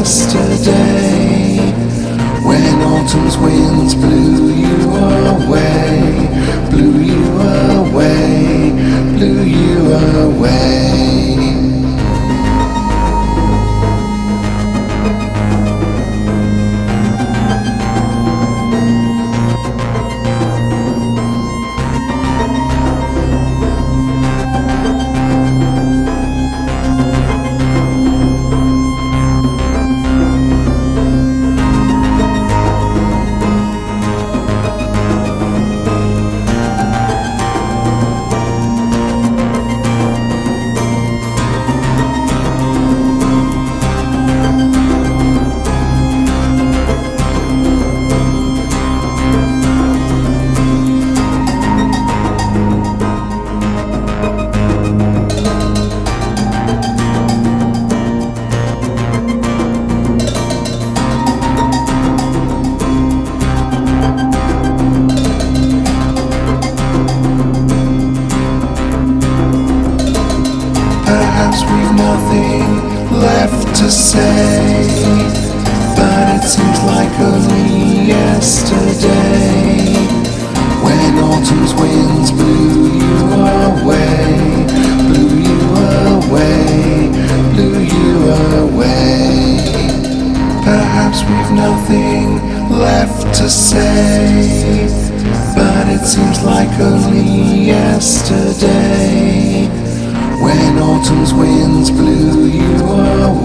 yesterday, when autumn's winds blew you away, blew you away, blew you away. Perhaps we've nothing left to say, but it seems like only yesterday, when autumn's winds blew you away, blew you away, blew you away. Perhaps we've nothing left to say, but it seems like only yesterday, when autumn's winds blew you away.